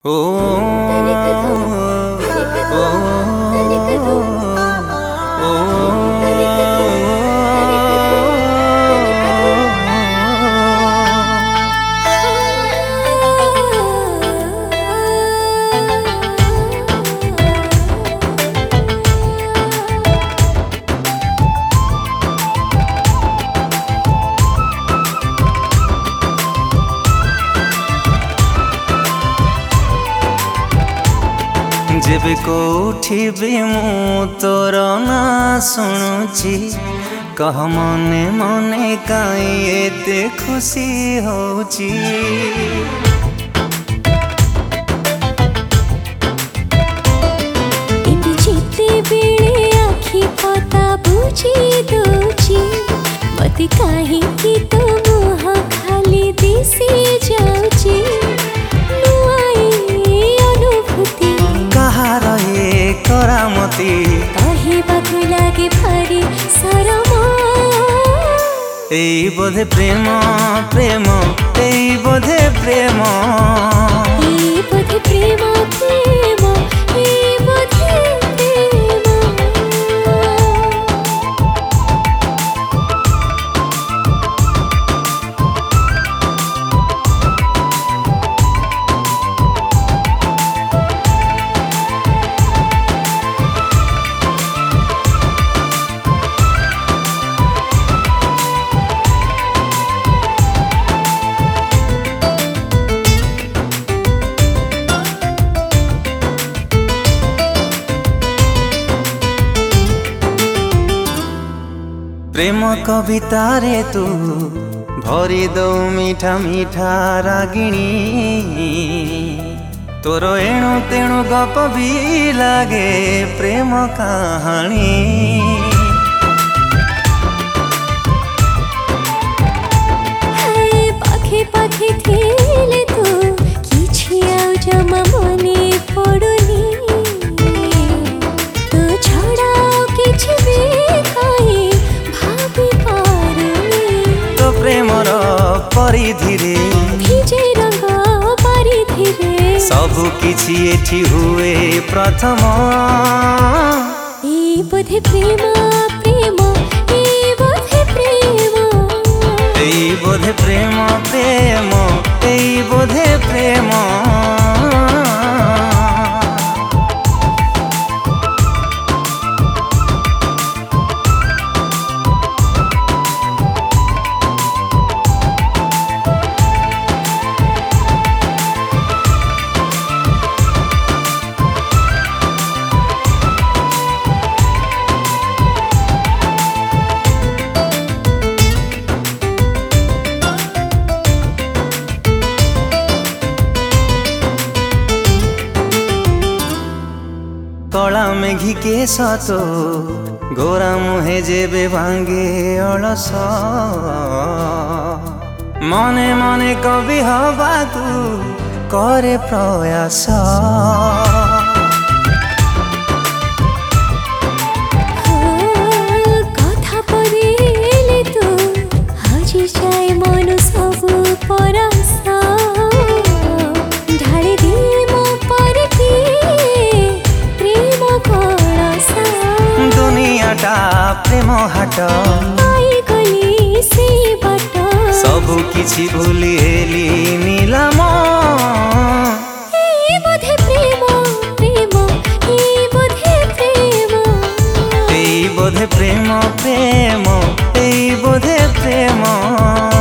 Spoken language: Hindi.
ओ जेबे कोठी भी मु तोर ना शुणुची कह मने मने काई एते खुशी होची। जिते बेले आखि पता बुझी दोची मते काहे कि तो मुह खाली दिसी जाउची। करामती कहबाकु लागे भारी सरम एई बोधे प्रेम प्रेम एई बोधे प्रेम एई बोधे प्रेम प्रेम एई बोधे प्रेम कविता रे तू भरी दो मीठा मीठा रागिणी तोर एणु तेणु गप भी लागे प्रेम कहानी। पाखे पाखे थेले तू किछि आउ जमा मने पड़ुनी तो छड़ा किछि भी प्रेमर परिधि भिजे रंग परिधि सबु किछि एठी हुए प्रथम ए बोधे प्रेम प्रेम ए बोधे प्रेम ए बोधे प्रेम प्रेम ए बोधे प्रेम। कला मेघी के सतो गोरा मुहे जेबे भांगे अलस मने मने कवि हबाकू करे प्रयास। कथा परेले तू हजी जाए मन सबु परस ढाली दिए मो पर की दुनियाटा प्रेम हाट आई गली से बाट सबु किछि भूली हेली नीलम ए बोधे प्रेम प्रेम ए बोधे प्रेम ए बोधे प्रेम प्रेम ए बोधे प्रेम।